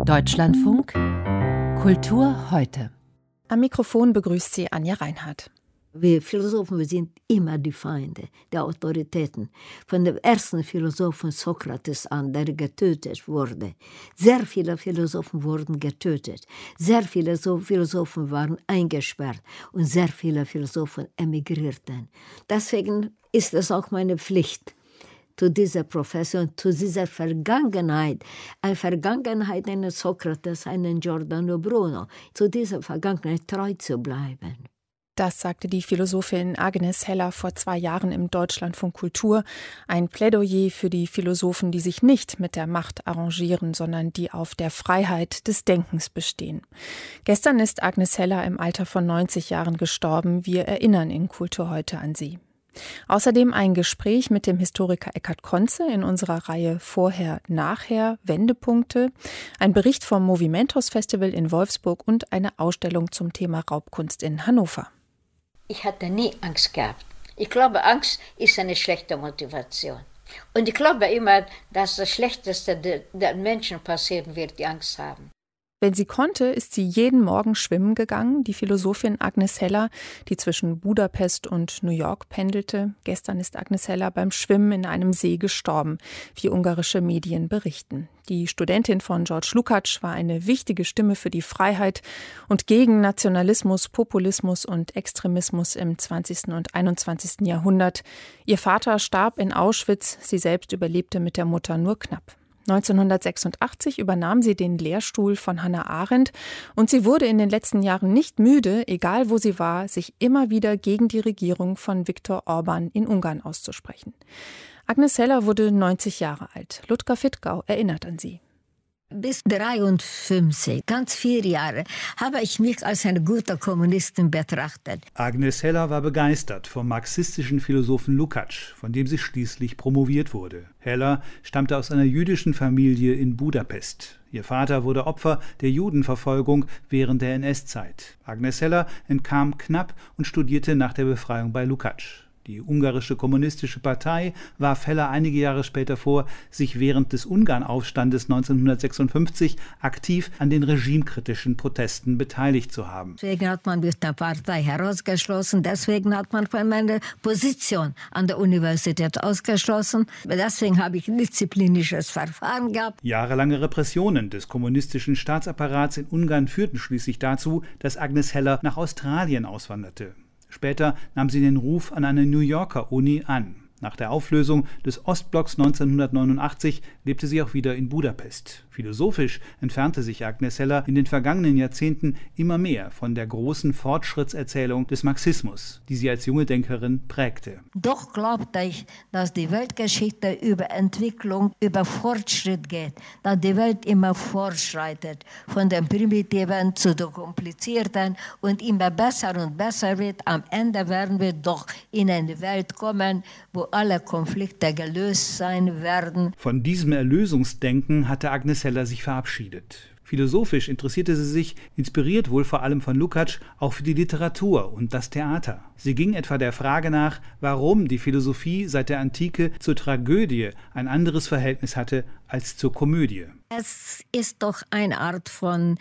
Deutschlandfunk Kultur heute. Am Mikrofon begrüßt sie Anja Reinhardt. Wir Philosophen, wir sind immer die Feinde der Autoritäten. Von dem ersten Philosophen Sokrates an, der getötet wurde. Sehr viele Philosophen wurden getötet. Sehr viele Philosophen waren eingesperrt und sehr viele Philosophen emigrierten. Deswegen ist es auch meine Pflicht, zu dieser Profession, zu dieser Vergangenheit, eine Vergangenheit eines Sokrates, einen Giordano Bruno, zu dieser Vergangenheit treu zu bleiben. Das sagte die Philosophin Agnes Heller vor 2 Jahren im Deutschlandfunk Kultur. Ein Plädoyer für die Philosophen, die sich nicht mit der Macht arrangieren, sondern die auf der Freiheit des Denkens bestehen. Gestern ist Agnes Heller im Alter von 90 Jahren gestorben. Wir erinnern in Kultur heute an sie. Außerdem ein Gespräch mit dem Historiker Eckhard Konze in unserer Reihe Vorher, Nachher, Wendepunkte, ein Bericht vom Movimentos Festival in Wolfsburg und eine Ausstellung zum Thema Raubkunst in Hannover. Ich hatte nie Angst gehabt. Ich glaube, Angst ist eine schlechte Motivation. Und ich glaube immer, dass das Schlechteste den Menschen passieren wird, die Angst haben. Wenn sie konnte, ist sie jeden Morgen schwimmen gegangen, die Philosophin Agnes Heller, die zwischen Budapest und New York pendelte. Gestern ist Agnes Heller beim Schwimmen in einem See gestorben, wie ungarische Medien berichten. Die Studentin von George Lukács war eine wichtige Stimme für die Freiheit und gegen Nationalismus, Populismus und Extremismus im 20. und 21. Jahrhundert. Ihr Vater starb in Auschwitz, sie selbst überlebte mit der Mutter nur knapp. 1986 übernahm sie den Lehrstuhl von Hannah Arendt und sie wurde in den letzten Jahren nicht müde, egal wo sie war, sich immer wieder gegen die Regierung von Viktor Orban in Ungarn auszusprechen. Agnes Heller wurde 90 Jahre alt. Ludger Fittgau erinnert an sie. Bis 53, ganz 4 Jahre, habe ich mich als eine gute Kommunistin betrachtet. Agnes Heller war begeistert vom marxistischen Philosophen Lukács, von dem sie schließlich promoviert wurde. Heller stammte aus einer jüdischen Familie in Budapest. Ihr Vater wurde Opfer der Judenverfolgung während der NS-Zeit. Agnes Heller entkam knapp und studierte nach der Befreiung bei Lukács. Die ungarische kommunistische Partei warf Heller einige Jahre später vor, sich während des Ungarnaufstandes 1956 aktiv an den regimekritischen Protesten beteiligt zu haben. Deswegen hat man mich der Partei herausgeschlossen, deswegen hat man von meiner Position an der Universität ausgeschlossen. Deswegen habe ich ein disziplinisches Verfahren gehabt. Jahrelange Repressionen des kommunistischen Staatsapparats in Ungarn führten schließlich dazu, dass Agnes Heller nach Australien auswanderte. Später nahm sie den Ruf an eine New Yorker Uni an. Nach der Auflösung des Ostblocks 1989 lebte sie auch wieder in Budapest. Philosophisch entfernte sich Agnes Heller in den vergangenen Jahrzehnten immer mehr von der großen Fortschrittserzählung des Marxismus, die sie als junge Denkerin prägte. Doch glaubte ich, dass die Weltgeschichte über Entwicklung, über Fortschritt geht, dass die Welt immer fortschreitet, von dem Primitiven zu dem Komplizierten und immer besser und besser wird. Am Ende werden wir doch in eine Welt kommen, wo alle Konflikte gelöst sein werden. Von diesem Erlösungsdenken hatte Agnes Heller sich verabschiedet. Philosophisch interessierte sie sich, inspiriert wohl vor allem von Lukács, auch für die Literatur und das Theater. Sie ging etwa der Frage nach, warum die Philosophie seit der Antike zur Tragödie ein anderes Verhältnis hatte als zur Komödie. Es ist doch eine Art von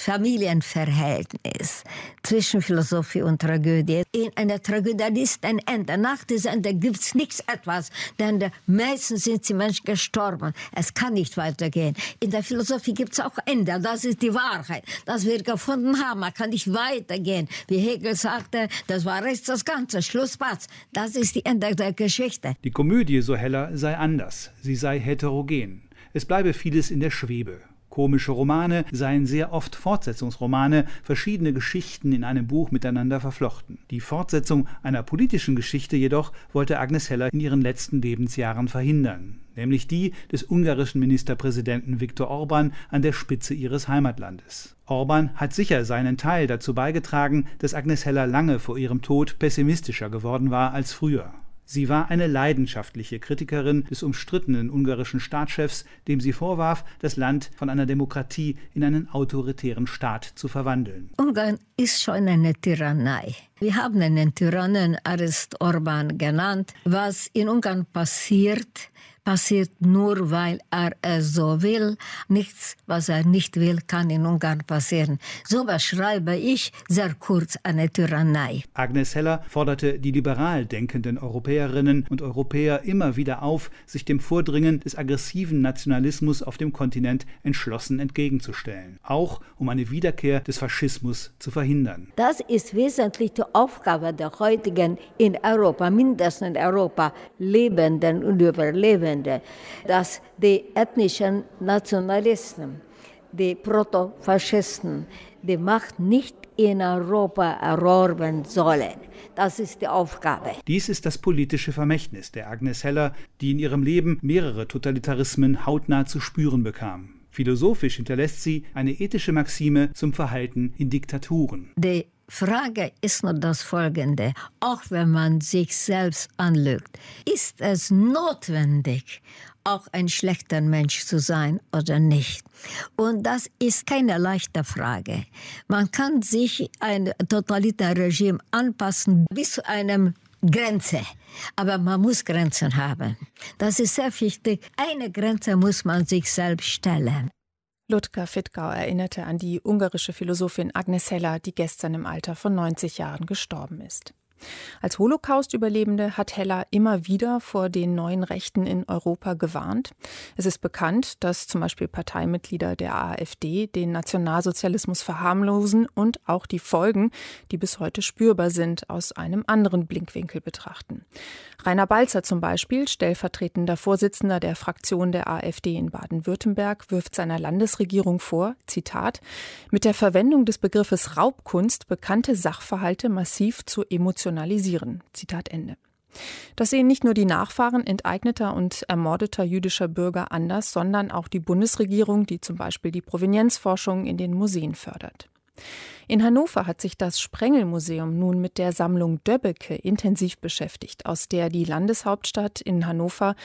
Familienverhältnis zwischen Philosophie und Tragödie. In einer Tragödie ist ein Ende. Nach diesem Ende gibt es nichts etwas, denn meistens sind die Menschen gestorben. Es kann nicht weitergehen. In der Philosophie gibt es auch Ende. Das ist die Wahrheit. Das wir gefunden haben. Man kann nicht weitergehen. Wie Hegel sagte, das war jetzt das Ganze. Schlusspatz. Das ist die Ende der Geschichte. Die Komödie, so Heller, sei anders. Sie sei heterogen. Es bleibe vieles in der Schwebe. Komische Romane seien sehr oft Fortsetzungsromane, verschiedene Geschichten in einem Buch miteinander verflochten. Die Fortsetzung einer politischen Geschichte jedoch wollte Agnes Heller in ihren letzten Lebensjahren verhindern, nämlich die des ungarischen Ministerpräsidenten Viktor Orban an der Spitze ihres Heimatlandes. Orban hat sicher seinen Teil dazu beigetragen, dass Agnes Heller lange vor ihrem Tod pessimistischer geworden war als früher. Sie war eine leidenschaftliche Kritikerin des umstrittenen ungarischen Staatschefs, dem sie vorwarf, das Land von einer Demokratie in einen autoritären Staat zu verwandeln. Ungarn ist schon eine Tyrannei. Wir haben einen Tyrannen Orban genannt. Was in Ungarn passiert, passiert nur, weil er es so will. Nichts, was er nicht will, kann in Ungarn passieren. So beschreibe ich sehr kurz eine Tyrannei. Agnes Heller forderte die liberal denkenden Europäerinnen und Europäer immer wieder auf, sich dem Vordringen des aggressiven Nationalismus auf dem Kontinent entschlossen entgegenzustellen. Auch um eine Wiederkehr des Faschismus zu verhindern. Das ist wesentlich die Aufgabe der heutigen in Europa, mindestens in Europa, Lebenden und Überlebenden, dass die ethnischen Nationalisten, die Protofaschisten, die Macht nicht in Europa erorben sollen. Das ist die Aufgabe. Dies ist das politische Vermächtnis der Agnes Heller, die in ihrem Leben mehrere Totalitarismen hautnah zu spüren bekam. Philosophisch hinterlässt sie eine ethische Maxime zum Verhalten in Diktaturen. Die Frage ist nur das Folgende: Auch wenn man sich selbst anlügt, ist es notwendig, auch ein schlechter Mensch zu sein oder nicht? Und das ist keine leichte Frage. Man kann sich ein totalitäres Regime anpassen bis zu einem Grenze. Aber man muss Grenzen haben. Das ist sehr wichtig. Eine Grenze muss man sich selbst stellen. Ludger Fittkau erinnerte an die ungarische Philosophin Agnes Heller, die gestern im Alter von 90 Jahren gestorben ist. Als Holocaust-Überlebende hat Heller immer wieder vor den neuen Rechten in Europa gewarnt. Es ist bekannt, dass zum Beispiel Parteimitglieder der AfD den Nationalsozialismus verharmlosen und auch die Folgen, die bis heute spürbar sind, aus einem anderen Blickwinkel betrachten. Rainer Balzer zum Beispiel, stellvertretender Vorsitzender der Fraktion der AfD in Baden-Württemberg, wirft seiner Landesregierung vor, Zitat, mit der Verwendung des Begriffes Raubkunst bekannte Sachverhalte massiv zu emotionalisieren. Zitat Ende. Das sehen nicht nur die Nachfahren enteigneter und ermordeter jüdischer Bürger anders, sondern auch die Bundesregierung, die zum Beispiel die Provenienzforschung in den Museen fördert. In Hannover hat sich das Sprengel-Museum nun mit der Sammlung Döbbeke intensiv beschäftigt, aus der die Landeshauptstadt in Hannover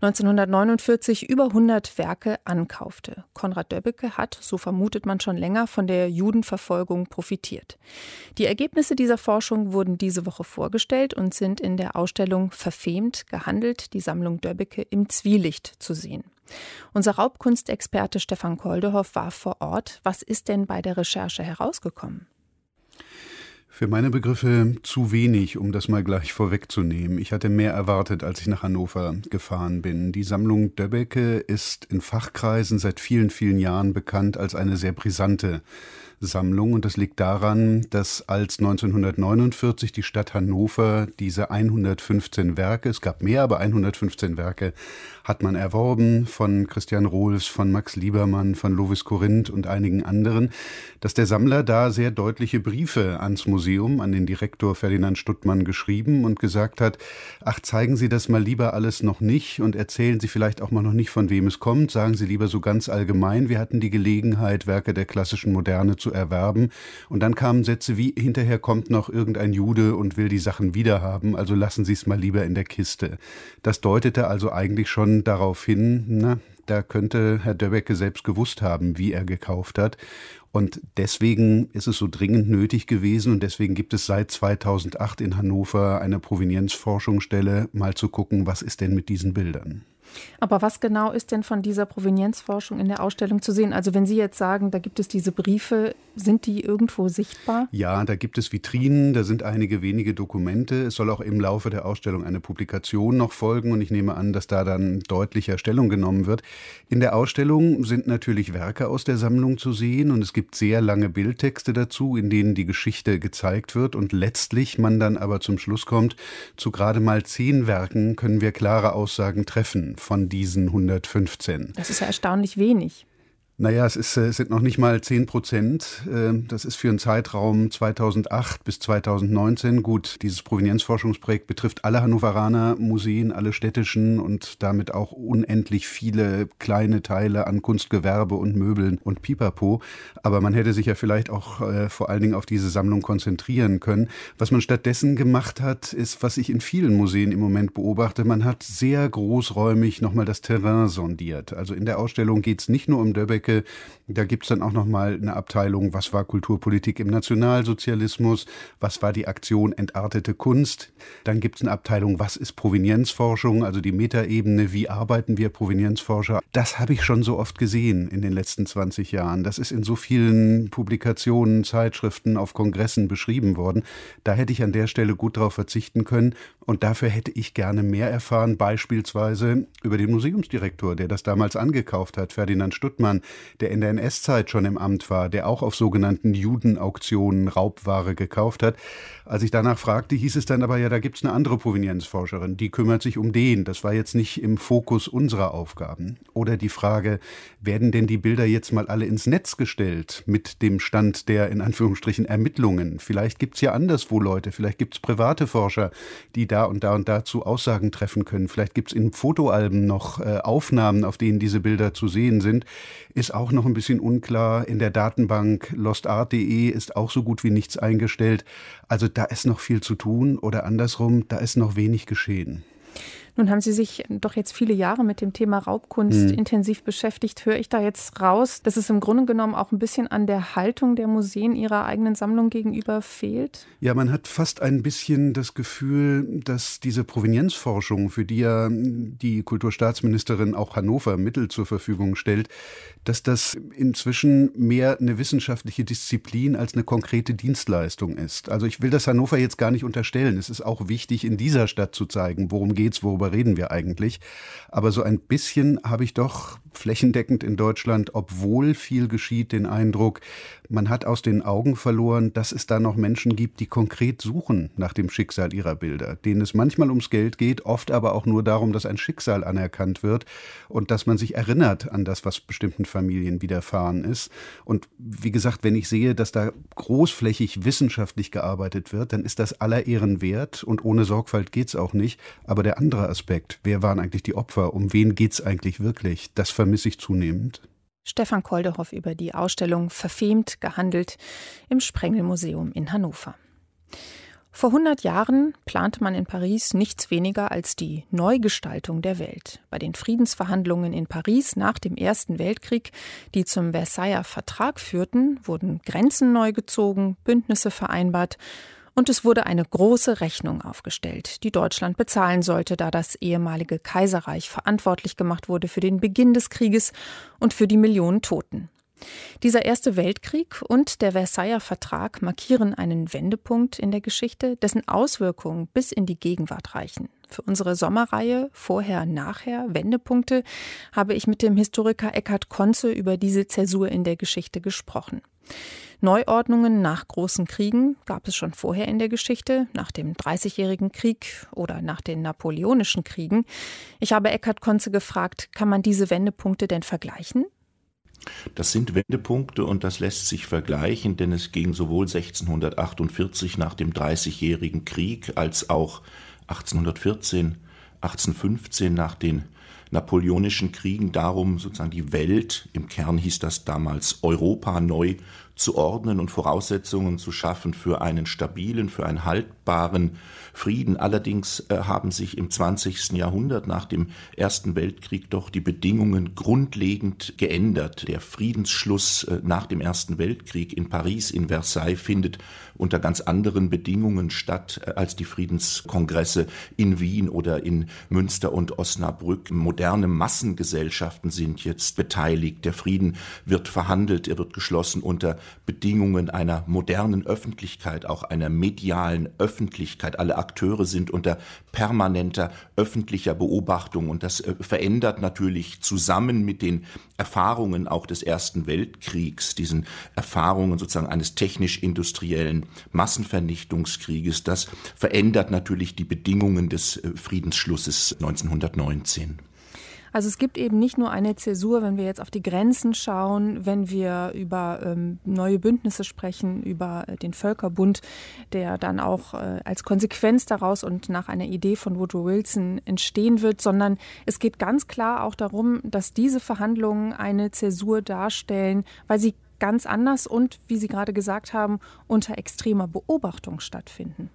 1949 über 100 Werke ankaufte. Konrad Döbbeke hat, so vermutet man schon länger, von der Judenverfolgung profitiert. Die Ergebnisse dieser Forschung wurden diese Woche vorgestellt und sind in der Ausstellung Verfemt gehandelt, die Sammlung Döbbeke im Zwielicht zu sehen. Unser Raubkunstexperte Stefan Koldehoff war vor Ort. Was ist denn bei der Recherche herausgekommen? Für meine Begriffe zu wenig, um das mal gleich vorwegzunehmen. Ich hatte mehr erwartet, als ich nach Hannover gefahren bin. Die Sammlung Döbbeke ist in Fachkreisen seit vielen, vielen Jahren bekannt als eine sehr brisante Sammlung. Und das liegt daran, dass als 1949 die Stadt Hannover diese 115 Werke, es gab mehr, aber 115 Werke, hat man erworben von Christian Rohlfs, von Max Liebermann, von Lovis Corinth und einigen anderen, dass der Sammler da sehr deutliche Briefe ans Museum, an den Direktor Ferdinand Stuttmann geschrieben und gesagt hat, ach, zeigen Sie das mal lieber alles noch nicht und erzählen Sie vielleicht auch mal noch nicht, von wem es kommt, sagen Sie lieber so ganz allgemein, wir hatten die Gelegenheit, Werke der klassischen Moderne zu erwerben. Und dann kamen Sätze wie, hinterher kommt noch irgendein Jude und will die Sachen wiederhaben, also lassen Sie es mal lieber in der Kiste. Das deutete also eigentlich schon darauf hin, da könnte Herr Döbbeke selbst gewusst haben, wie er gekauft hat. Und deswegen ist es so dringend nötig gewesen und deswegen gibt es seit 2008 in Hannover eine Provenienzforschungsstelle, mal zu gucken, was ist denn mit diesen Bildern. Aber was genau ist denn von dieser Provenienzforschung in der Ausstellung zu sehen? Also wenn Sie jetzt sagen, da gibt es diese Briefe, sind die irgendwo sichtbar? Ja, da gibt es Vitrinen, da sind einige wenige Dokumente. Es soll auch im Laufe der Ausstellung eine Publikation noch folgen und ich nehme an, dass da dann deutlicher Stellung genommen wird. In der Ausstellung sind natürlich Werke aus der Sammlung zu sehen und es gibt sehr lange Bildtexte dazu, in denen die Geschichte gezeigt wird und letztlich man dann aber zum Schluss kommt, zu gerade mal 10 Werken können wir klare Aussagen treffen von diesen 115. Das ist ja erstaunlich wenig. Naja, es sind noch nicht mal 10%. Das ist für einen Zeitraum 2008 bis 2019. Gut, dieses Provenienzforschungsprojekt betrifft alle Hannoveraner Museen, alle städtischen und damit auch unendlich viele kleine Teile an Kunstgewerbe und Möbeln und Pipapo. Aber man hätte sich ja vielleicht auch vor allen Dingen auf diese Sammlung konzentrieren können. Was man stattdessen gemacht hat, ist, was ich in vielen Museen im Moment beobachte, man hat sehr großräumig nochmal das Terrain sondiert. Also in der Ausstellung geht es nicht nur um Döbbeke, Döbbecke. Da gibt es dann auch nochmal eine Abteilung, was war Kulturpolitik im Nationalsozialismus, was war die Aktion Entartete Kunst. Dann gibt es eine Abteilung, was ist Provenienzforschung, also die Metaebene, wie arbeiten wir Provenienzforscher. Das habe ich schon so oft gesehen in den letzten 20 Jahren. Das ist in so vielen Publikationen, Zeitschriften, auf Kongressen beschrieben worden. Da hätte ich an der Stelle gut drauf verzichten können und dafür hätte ich gerne mehr erfahren, beispielsweise über den Museumsdirektor, der das damals angekauft hat, Ferdinand Stuttmann, der in der NS-Zeit schon im Amt war, der auch auf sogenannten Judenauktionen Raubware gekauft hat. Als ich danach fragte, hieß es dann aber, ja, da gibt es eine andere Provenienzforscherin, die kümmert sich um den. Das war jetzt nicht im Fokus unserer Aufgaben. Oder die Frage, werden denn die Bilder jetzt mal alle ins Netz gestellt mit dem Stand der, in Anführungsstrichen, Ermittlungen? Vielleicht gibt es ja anderswo Leute, vielleicht gibt es private Forscher, die da und dazu Aussagen treffen können. Vielleicht gibt es in Fotoalben noch Aufnahmen, auf denen diese Bilder zu sehen sind. Ist auch noch ein bisschen unklar. In der Datenbank lostart.de ist auch so gut wie nichts eingestellt. Also da ist noch viel zu tun oder andersrum, da ist noch wenig geschehen. Nun haben Sie sich doch jetzt viele Jahre mit dem Thema Raubkunst intensiv beschäftigt. Höre ich da jetzt raus, dass es im Grunde genommen auch ein bisschen an der Haltung der Museen ihrer eigenen Sammlung gegenüber fehlt? Ja, man hat fast ein bisschen das Gefühl, dass diese Provenienzforschung, für die ja die Kulturstaatsministerin auch Hannover Mittel zur Verfügung stellt, dass das inzwischen mehr eine wissenschaftliche Disziplin als eine konkrete Dienstleistung ist. Also ich will das Hannover jetzt gar nicht unterstellen. Es ist auch wichtig, in dieser Stadt zu zeigen, worum geht's, worüber reden wir eigentlich. Aber so ein bisschen habe ich doch flächendeckend in Deutschland, obwohl viel geschieht, den Eindruck, man hat aus den Augen verloren, dass es da noch Menschen gibt, die konkret suchen nach dem Schicksal ihrer Bilder, denen es manchmal ums Geld geht, oft aber auch nur darum, dass ein Schicksal anerkannt wird und dass man sich erinnert an das, was bestimmten Familien widerfahren ist. Und wie gesagt, wenn ich sehe, dass da großflächig wissenschaftlich gearbeitet wird, dann ist das aller Ehren wert und ohne Sorgfalt geht's auch nicht. Aber der andere Aspekt, wer waren eigentlich die Opfer, um wen geht's eigentlich wirklich, das vermisse ich zunehmend. Stefan Koldehoff über die Ausstellung Verfemt gehandelt im Sprengel-Museum in Hannover. Vor 100 Jahren plante man in Paris nichts weniger als die Neugestaltung der Welt. Bei den Friedensverhandlungen in Paris nach dem Ersten Weltkrieg, die zum Versailler Vertrag führten, wurden Grenzen neu gezogen, Bündnisse vereinbart und es wurde eine große Rechnung aufgestellt, die Deutschland bezahlen sollte, da das ehemalige Kaiserreich verantwortlich gemacht wurde für den Beginn des Krieges und für die Millionen Toten. Dieser Erste Weltkrieg und der Versailler Vertrag markieren einen Wendepunkt in der Geschichte, dessen Auswirkungen bis in die Gegenwart reichen. Für unsere Sommerreihe Vorher, Nachher, Wendepunkte habe ich mit dem Historiker Eckhard Konze über diese Zäsur in der Geschichte gesprochen. Neuordnungen nach großen Kriegen gab es schon vorher in der Geschichte, nach dem Dreißigjährigen Krieg oder nach den Napoleonischen Kriegen. Ich habe Eckhard Konze gefragt, kann man diese Wendepunkte denn vergleichen? Das sind Wendepunkte und das lässt sich vergleichen, denn es ging sowohl 1648 nach dem Dreißigjährigen Krieg als auch 1814, 1815 nach den Napoleonischen Kriegen darum, sozusagen die Welt, im Kern hieß das damals Europa, neu zu ordnen und Voraussetzungen zu schaffen für einen stabilen, für einen haltbaren Frieden. Allerdings haben sich im 20. Jahrhundert nach dem Ersten Weltkrieg doch die Bedingungen grundlegend geändert. Der Friedensschluss nach dem Ersten Weltkrieg in Paris, in Versailles, findet unter ganz anderen Bedingungen statt als die Friedenskongresse in Wien oder in Münster und Osnabrück. Moderne Massengesellschaften sind jetzt beteiligt. Der Frieden wird verhandelt, er wird geschlossen unter Bedingungen einer modernen Öffentlichkeit, auch einer medialen Öffentlichkeit. Alle Akteure sind unter permanenter öffentlicher Beobachtung und das verändert natürlich zusammen mit den Erfahrungen auch des Ersten Weltkriegs, diesen Erfahrungen sozusagen eines technisch-industriellen Massenvernichtungskrieges, das verändert natürlich die Bedingungen des Friedensschlusses 1919. Also es gibt eben nicht nur eine Zäsur, wenn wir jetzt auf die Grenzen schauen, wenn wir über neue Bündnisse sprechen, über den Völkerbund, der dann auch als Konsequenz daraus und nach einer Idee von Woodrow Wilson entstehen wird, sondern es geht ganz klar auch darum, dass diese Verhandlungen eine Zäsur darstellen, weil sie ganz anders und, wie Sie gerade gesagt haben, unter extremer Beobachtung stattfinden.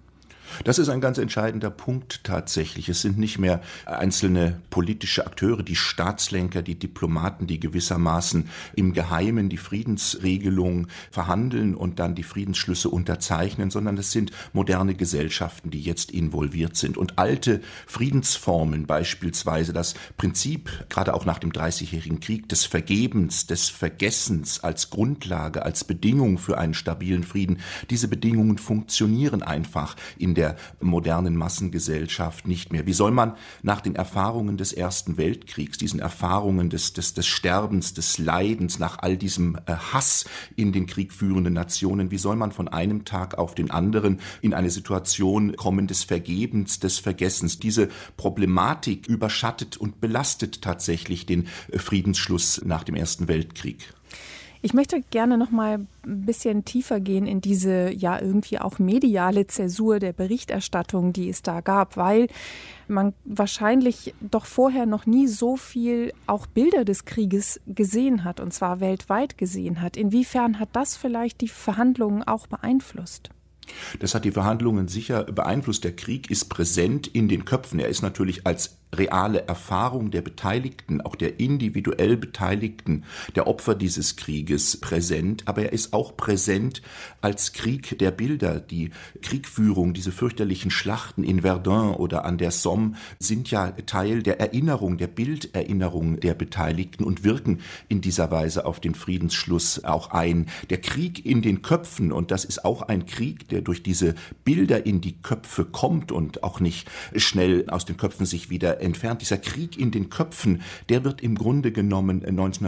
Das ist ein ganz entscheidender Punkt tatsächlich. Es sind nicht mehr einzelne politische Akteure, die Staatslenker, die Diplomaten, die gewissermaßen im Geheimen die Friedensregelung verhandeln und dann die Friedensschlüsse unterzeichnen, sondern es sind moderne Gesellschaften, die jetzt involviert sind. Und alte Friedensformen, beispielsweise das Prinzip, gerade auch nach dem Dreißigjährigen Krieg, des Vergebens, des Vergessens als Grundlage, als Bedingung für einen stabilen Frieden, diese Bedingungen funktionieren einfach in der modernen Massengesellschaft nicht mehr. Wie soll man nach den Erfahrungen des Ersten Weltkriegs, diesen Erfahrungen des Sterbens, des Leidens, nach all diesem Hass in den kriegführenden Nationen, wie soll man von einem Tag auf den anderen in eine Situation kommen des Vergebens, des Vergessens? Diese Problematik überschattet und belastet tatsächlich den Friedensschluss nach dem Ersten Weltkrieg. Ich möchte gerne noch mal ein bisschen tiefer gehen in diese ja irgendwie auch mediale Zäsur der Berichterstattung, die es da gab, weil man wahrscheinlich doch vorher noch nie so viel auch Bilder des Krieges gesehen hat, und zwar weltweit gesehen hat. Inwiefern hat das vielleicht die Verhandlungen auch beeinflusst? Das hat die Verhandlungen sicher beeinflusst. Der Krieg ist präsent in den Köpfen. Er ist natürlich als reale Erfahrung der Beteiligten, auch der individuell Beteiligten, der Opfer dieses Krieges präsent, aber er ist auch präsent als Krieg der Bilder. Die Kriegführung, diese fürchterlichen Schlachten in Verdun oder an der Somme sind ja Teil der Erinnerung, der Bilderinnerung der Beteiligten und wirken in dieser Weise auf den Friedensschluss auch ein. Der Krieg in den Köpfen, und das ist auch ein Krieg, der durch diese Bilder in die Köpfe kommt und auch nicht schnell aus den Köpfen sich wieder entfernt. Dieser Krieg in den Köpfen, der wird im Grunde genommen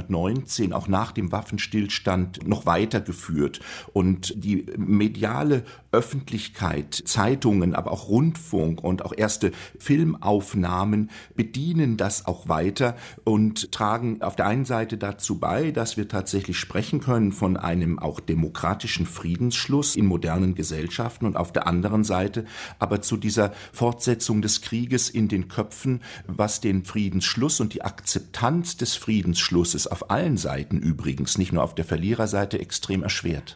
1919 auch nach dem Waffenstillstand noch weitergeführt. Und die mediale Öffentlichkeit, Zeitungen, aber auch Rundfunk und auch erste Filmaufnahmen bedienen das auch weiter und tragen auf der einen Seite dazu bei, dass wir tatsächlich sprechen können von einem auch demokratischen Friedensschluss in modernen Gesellschaften und auf der anderen Seite aber zu dieser Fortsetzung des Krieges in den Köpfen, was den Friedensschluss und die Akzeptanz des Friedensschlusses auf allen Seiten übrigens, nicht nur auf der Verliererseite, extrem erschwert.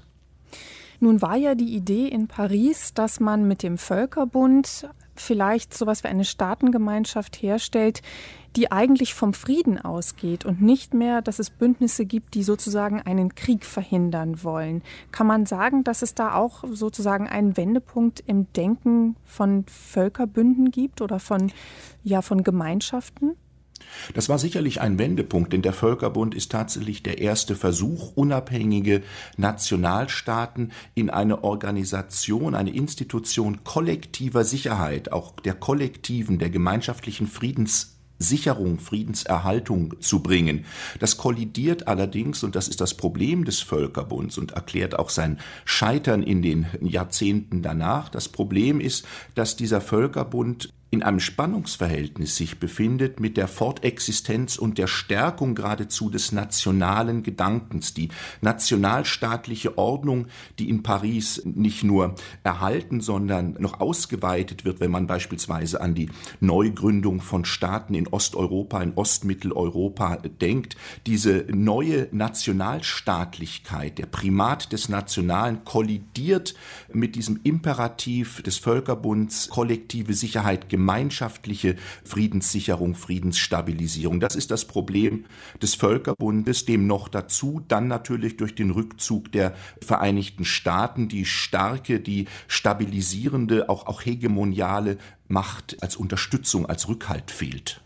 Nun war ja die Idee in Paris, dass man mit dem Völkerbund vielleicht sowas wie eine Staatengemeinschaft herstellt, die eigentlich vom Frieden ausgeht und nicht mehr, dass es Bündnisse gibt, die sozusagen einen Krieg verhindern wollen. Kann man sagen, dass es da auch sozusagen einen Wendepunkt im Denken von Völkerbünden gibt oder von Gemeinschaften? Das war sicherlich ein Wendepunkt, denn der Völkerbund ist tatsächlich der erste Versuch, unabhängige Nationalstaaten in eine Organisation, eine Institution kollektiver Sicherheit, auch der kollektiven, der gemeinschaftlichen Friedenssicherung, Friedenserhaltung zu bringen. Das kollidiert allerdings, und das ist das Problem des Völkerbunds und erklärt auch sein Scheitern in den Jahrzehnten danach. Das Problem ist, dass dieser Völkerbund in einem Spannungsverhältnis sich befindet mit der Fortexistenz und der Stärkung geradezu des nationalen Gedankens. Die nationalstaatliche Ordnung, die in Paris nicht nur erhalten, sondern noch ausgeweitet wird, wenn man beispielsweise an die Neugründung von Staaten in Osteuropa, in Ostmitteleuropa denkt. Diese neue Nationalstaatlichkeit, der Primat des Nationalen kollidiert mit diesem Imperativ des Völkerbunds, kollektive Sicherheit, gemeinschaftliche Friedenssicherung, Friedensstabilisierung. Das ist das Problem des Völkerbundes, dem noch dazu dann natürlich durch den Rückzug der Vereinigten Staaten die starke, die stabilisierende, auch hegemoniale Macht als Unterstützung, als Rückhalt fehlt.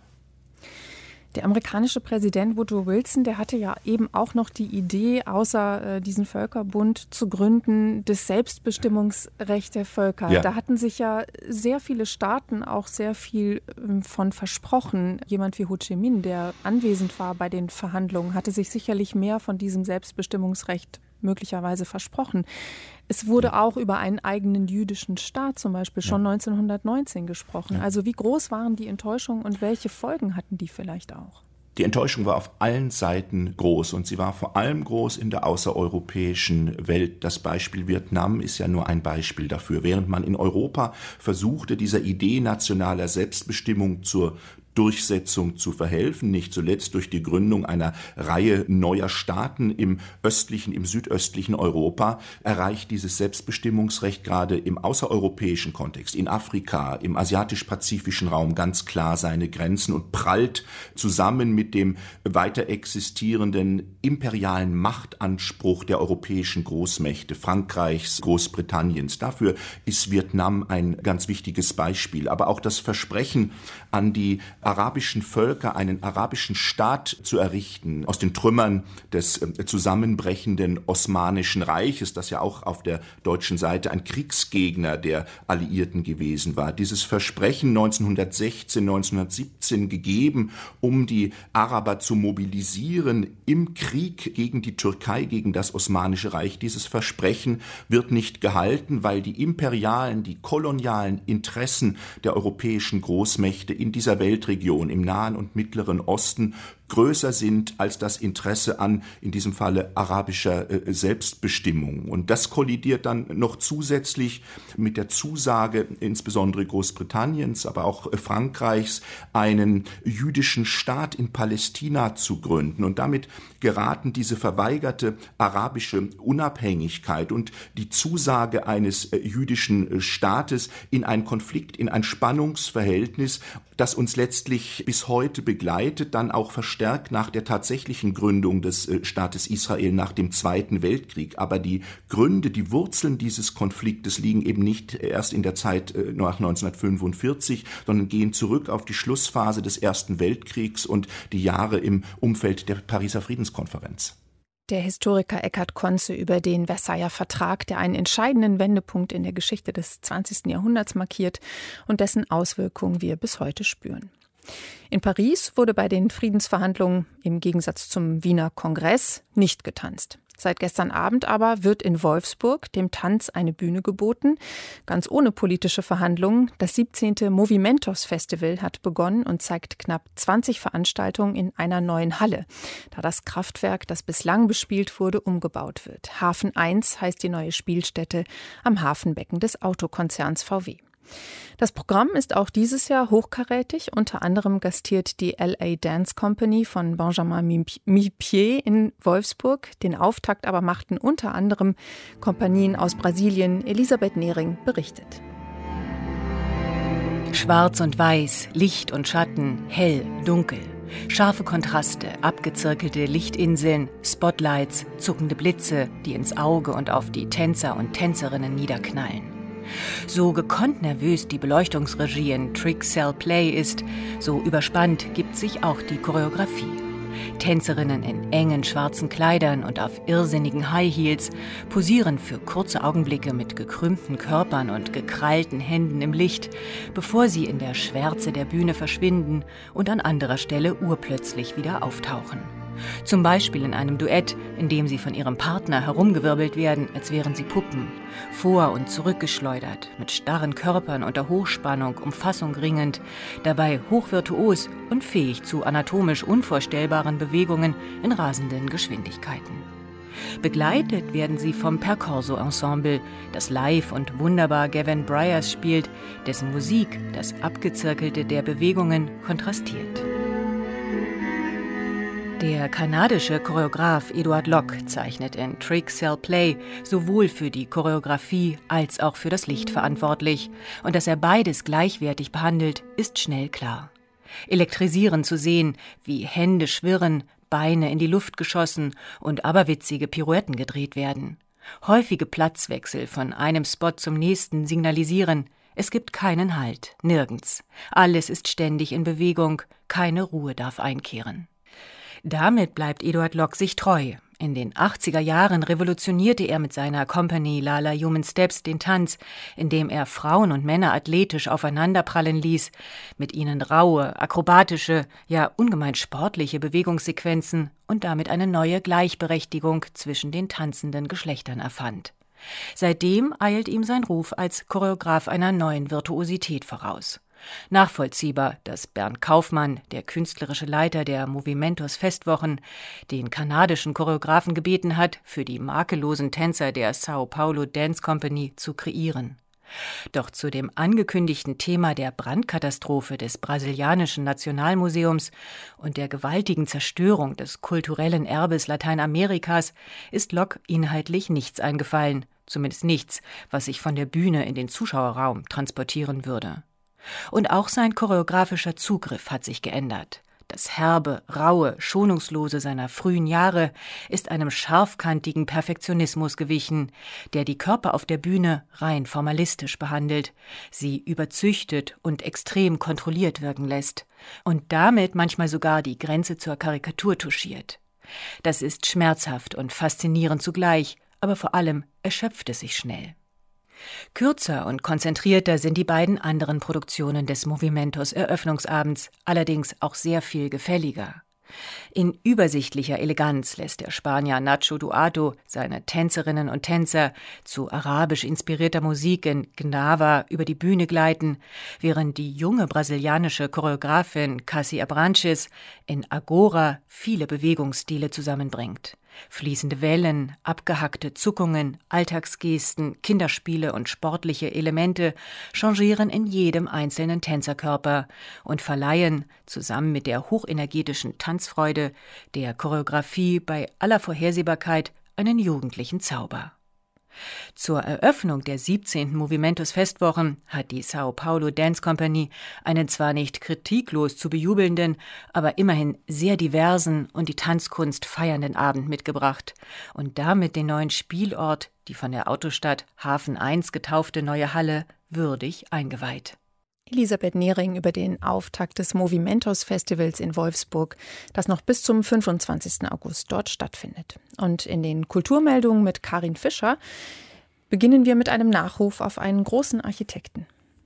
Der amerikanische Präsident Woodrow Wilson, der hatte ja eben auch noch die Idee, außer diesen Völkerbund zu gründen, das Selbstbestimmungsrecht der Völker. Ja. Da hatten sich ja sehr viele Staaten auch sehr viel von versprochen. Jemand wie Ho Chi Minh, der anwesend war bei den Verhandlungen, hatte sich sicherlich mehr von diesem Selbstbestimmungsrecht möglicherweise versprochen. Es wurde auch über einen eigenen jüdischen Staat zum Beispiel schon 1919 gesprochen. Ja. Also wie groß waren die Enttäuschungen und welche Folgen hatten die vielleicht auch? Die Enttäuschung war auf allen Seiten groß und sie war vor allem groß in der außereuropäischen Welt. Das Beispiel Vietnam ist ja nur ein Beispiel dafür. Während man in Europa versuchte, dieser Idee nationaler Selbstbestimmung zur Durchsetzung zu verhelfen, nicht zuletzt durch die Gründung einer Reihe neuer Staaten im östlichen, im südöstlichen Europa, erreicht dieses Selbstbestimmungsrecht gerade im außereuropäischen Kontext, in Afrika, im asiatisch-pazifischen Raum ganz klar seine Grenzen und prallt zusammen mit dem weiter existierenden imperialen Machtanspruch der europäischen Großmächte, Frankreichs, Großbritanniens. Dafür ist Vietnam ein ganz wichtiges Beispiel. Aber auch das Versprechen an die arabischen Völker, einen arabischen Staat zu errichten, aus den Trümmern des zusammenbrechenden Osmanischen Reiches, das ja auch auf der deutschen Seite ein Kriegsgegner der Alliierten gewesen war. Dieses Versprechen 1916, 1917 gegeben, um die Araber zu mobilisieren im Krieg gegen die Türkei, gegen das Osmanische Reich. Dieses Versprechen wird nicht gehalten, weil die imperialen, die kolonialen Interessen der europäischen Großmächte in dieser Weltregion, im Nahen und Mittleren Osten, größer sind als das Interesse an, in diesem Falle, arabischer Selbstbestimmung. Und das kollidiert dann noch zusätzlich mit der Zusage, insbesondere Großbritanniens, aber auch Frankreichs, einen jüdischen Staat in Palästina zu gründen. Und damit geraten diese verweigerte arabische Unabhängigkeit und die Zusage eines jüdischen Staates in einen Konflikt, in ein Spannungsverhältnis, das uns letztlich bis heute begleitet, dann auch verstärkt nach der tatsächlichen Gründung des Staates Israel nach dem Zweiten Weltkrieg. Aber die Gründe, die Wurzeln dieses Konfliktes liegen eben nicht erst in der Zeit nach 1945, sondern gehen zurück auf die Schlussphase des Ersten Weltkriegs und die Jahre im Umfeld der Pariser Friedenskonferenz. Der Historiker Eckhard Konze über den Versailler Vertrag, der einen entscheidenden Wendepunkt in der Geschichte des 20. Jahrhunderts markiert und dessen Auswirkungen wir bis heute spüren. In Paris wurde bei den Friedensverhandlungen im Gegensatz zum Wiener Kongress nicht getanzt. Seit gestern Abend aber wird in Wolfsburg dem Tanz eine Bühne geboten, ganz ohne politische Verhandlungen. Das 17. Movimentos Festival hat begonnen und zeigt knapp 20 Veranstaltungen in einer neuen Halle, da das Kraftwerk, das bislang bespielt wurde, umgebaut wird. Hafen 1 heißt die neue Spielstätte am Hafenbecken des Autokonzerns VW. Das Programm ist auch dieses Jahr hochkarätig. Unter anderem gastiert die LA Dance Company von Benjamin Millepied in Wolfsburg. Den Auftakt aber machten unter anderem Kompanien aus Brasilien. Elisabeth Nehring berichtet. Schwarz und Weiß, Licht und Schatten, hell, dunkel. Scharfe Kontraste, abgezirkelte Lichtinseln, Spotlights, zuckende Blitze, die ins Auge und auf die Tänzer und Tänzerinnen niederknallen. So gekonnt nervös die Beleuchtungsregie in Trick Cell Play ist, so überspannt gibt sich auch die Choreografie. Tänzerinnen in engen schwarzen Kleidern und auf irrsinnigen High Heels posieren für kurze Augenblicke mit gekrümmten Körpern und gekrallten Händen im Licht, bevor sie in der Schwärze der Bühne verschwinden und an anderer Stelle urplötzlich wieder auftauchen. Zum Beispiel in einem Duett, in dem sie von ihrem Partner herumgewirbelt werden, als wären sie Puppen, vor- und zurückgeschleudert, mit starren Körpern unter Hochspannung um Fassung ringend, dabei hochvirtuos und fähig zu anatomisch unvorstellbaren Bewegungen in rasenden Geschwindigkeiten. Begleitet werden sie vom Percorso-Ensemble, das live und wunderbar Gavin Bryars spielt, dessen Musik das Abgezirkelte der Bewegungen kontrastiert. Der kanadische Choreograf Eduard Locke zeichnet in Trick Cell Play sowohl für die Choreografie als auch für das Licht verantwortlich. Und dass er beides gleichwertig behandelt, ist schnell klar. Elektrisierend zu sehen, wie Hände schwirren, Beine in die Luft geschossen und aberwitzige Pirouetten gedreht werden. Häufige Platzwechsel von einem Spot zum nächsten signalisieren, es gibt keinen Halt, nirgends. Alles ist ständig in Bewegung, keine Ruhe darf einkehren. Damit bleibt Eduard Locke sich treu. In den 80er Jahren revolutionierte er mit seiner Company Lala Human Steps den Tanz, indem er Frauen und Männer athletisch aufeinanderprallen ließ, mit ihnen raue, akrobatische, ja ungemein sportliche Bewegungssequenzen und damit eine neue Gleichberechtigung zwischen den tanzenden Geschlechtern erfand. Seitdem eilt ihm sein Ruf als Choreograf einer neuen Virtuosität voraus. Nachvollziehbar, dass Bernd Kaufmann, der künstlerische Leiter der Movimentos Festwochen, den kanadischen Choreografen gebeten hat, für die makellosen Tänzer der Sao Paulo Dance Company zu kreieren. Doch zu dem angekündigten Thema der Brandkatastrophe des brasilianischen Nationalmuseums und der gewaltigen Zerstörung des kulturellen Erbes Lateinamerikas ist Locke inhaltlich nichts eingefallen, zumindest nichts, was sich von der Bühne in den Zuschauerraum transportieren würde. Und auch sein choreografischer Zugriff hat sich geändert. Das herbe, raue, schonungslose seiner frühen Jahre ist einem scharfkantigen Perfektionismus gewichen, der die Körper auf der Bühne rein formalistisch behandelt, sie überzüchtet und extrem kontrolliert wirken lässt und damit manchmal sogar die Grenze zur Karikatur touchiert. Das ist schmerzhaft und faszinierend zugleich, aber vor allem erschöpft es sich schnell. Kürzer und konzentrierter sind die beiden anderen Produktionen des Movimentos Eröffnungsabends, allerdings auch sehr viel gefälliger. In übersichtlicher Eleganz lässt der Spanier Nacho Duato seine Tänzerinnen und Tänzer zu arabisch inspirierter Musik in Gnawa über die Bühne gleiten, während die junge brasilianische Choreografin Cassie Abranches in Agora viele Bewegungsstile zusammenbringt. Fließende Wellen, abgehackte Zuckungen, Alltagsgesten, Kinderspiele und sportliche Elemente changieren in jedem einzelnen Tänzerkörper und verleihen, zusammen mit der hochenergetischen Tanzfreude, der Choreografie bei aller Vorhersehbarkeit einen jugendlichen Zauber. Zur Eröffnung der 17. Movimentos-Festwochen hat die Sao Paulo Dance Company einen zwar nicht kritiklos zu bejubelnden, aber immerhin sehr diversen und die Tanzkunst feiernden Abend mitgebracht und damit den neuen Spielort, die von der Autostadt Hafen 1 getaufte neue Halle, würdig eingeweiht. Elisabeth Nehring über den Auftakt des Movimentos-Festivals in Wolfsburg, das noch bis zum 25. August dort stattfindet. Und in den Kulturmeldungen mit Karin Fischer beginnen wir mit einem Nachruf auf einen großen Architekten.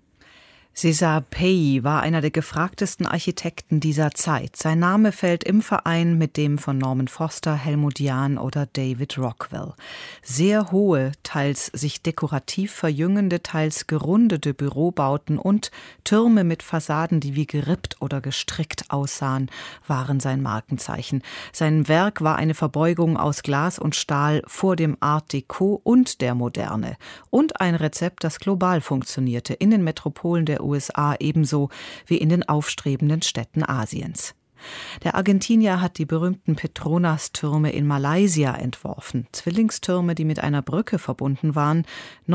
César Pey war einer der gefragtesten Architekten dieser Zeit. Sein Name fällt im Verein mit dem von Norman Foster, Helmut Jahn oder David Rockwell. Sehr hohe, teils sich dekorativ verjüngende, teils gerundete Bürobauten und Türme mit Fassaden, die wie gerippt oder gestrickt aussahen, waren sein Markenzeichen. Sein Werk war eine Verbeugung aus Glas und Stahl vor dem Art Deco und der Moderne. Und ein Rezept, das global funktionierte, in den Metropolen der USA ebenso wie in den aufstrebenden Städten Asiens. Der Argentinier hat die berühmten Petronas-Türme in Malaysia entworfen, Zwillingstürme, die mit einer Brücke verbunden waren.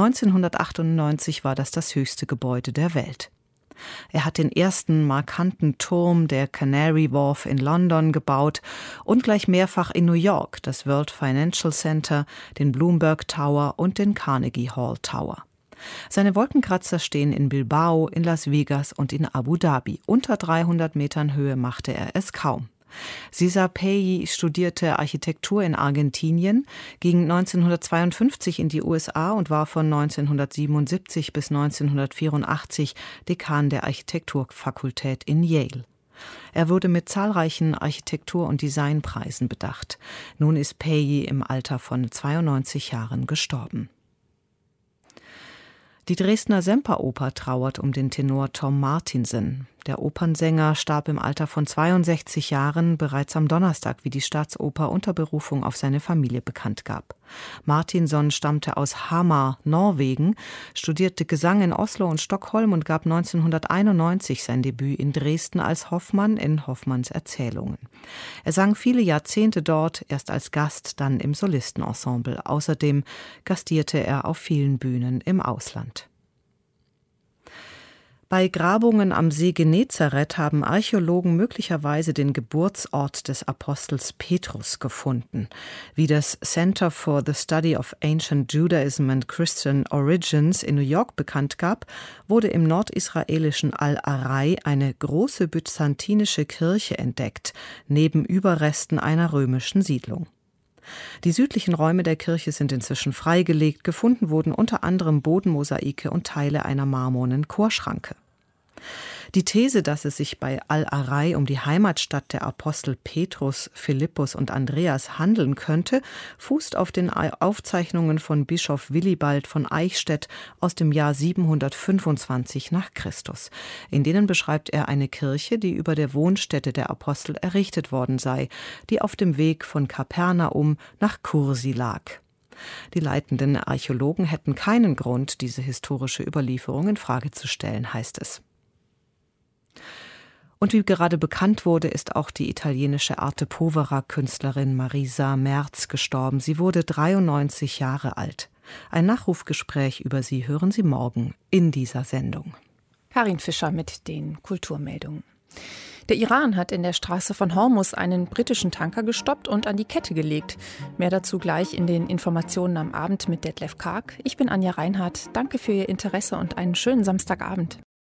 1998 war das höchste Gebäude der Welt. Er hat den ersten markanten Turm der Canary Wharf in London gebaut und gleich mehrfach in New York das World Financial Center, den Bloomberg Tower und den Carnegie Hall Tower. Seine Wolkenkratzer stehen in Bilbao, in Las Vegas und in Abu Dhabi. Unter 300 Metern Höhe machte er es kaum. César Pey studierte Architektur in Argentinien, ging 1952 in die USA und war von 1977 bis 1984 Dekan der Architekturfakultät in Yale. Er wurde mit zahlreichen Architektur- und Designpreisen bedacht. Nun ist Pey im Alter von 92 Jahren gestorben. Die Dresdner Semperoper trauert um den Tenor Tom Martinsen. Der Opernsänger starb im Alter von 62 Jahren bereits am Donnerstag, wie die Staatsoper unter Berufung auf seine Familie bekannt gab. Martinson stammte aus Hamar, Norwegen, studierte Gesang in Oslo und Stockholm und gab 1991 sein Debüt in Dresden als Hoffmann in Hoffmanns Erzählungen. Er sang viele Jahrzehnte dort, erst als Gast, dann im Solistenensemble. Außerdem gastierte er auf vielen Bühnen im Ausland. Bei Grabungen am See Genezareth haben Archäologen möglicherweise den Geburtsort des Apostels Petrus gefunden. Wie das Center for the Study of Ancient Judaism and Christian Origins in New York bekannt gab, wurde im nordisraelischen Al-Arai eine große byzantinische Kirche entdeckt, neben Überresten einer römischen Siedlung. Die südlichen Räume der Kirche sind inzwischen freigelegt. Gefunden wurden unter anderem Bodenmosaike und Teile einer marmornen Chorschranke. Die These, dass es sich bei Al-Arai um die Heimatstadt der Apostel Petrus, Philippus und Andreas handeln könnte, fußt auf den Aufzeichnungen von Bischof Willibald von Eichstätt aus dem Jahr 725 nach Christus. In denen beschreibt er eine Kirche, die über der Wohnstätte der Apostel errichtet worden sei, die auf dem Weg von Kapernaum nach Kursi lag. Die leitenden Archäologen hätten keinen Grund, diese historische Überlieferung in Frage zu stellen, heißt es. Und wie gerade bekannt wurde, ist auch die italienische Arte Povera-Künstlerin Marisa Merz gestorben. Sie wurde 93 Jahre alt. Ein Nachrufgespräch über sie hören Sie morgen in dieser Sendung. Karin Fischer mit den Kulturmeldungen. Der Iran hat in der Straße von Hormuz einen britischen Tanker gestoppt und an die Kette gelegt. Mehr dazu gleich in den Informationen am Abend mit Detlef Karg. Ich bin Anja Reinhardt. Danke für Ihr Interesse und einen schönen Samstagabend.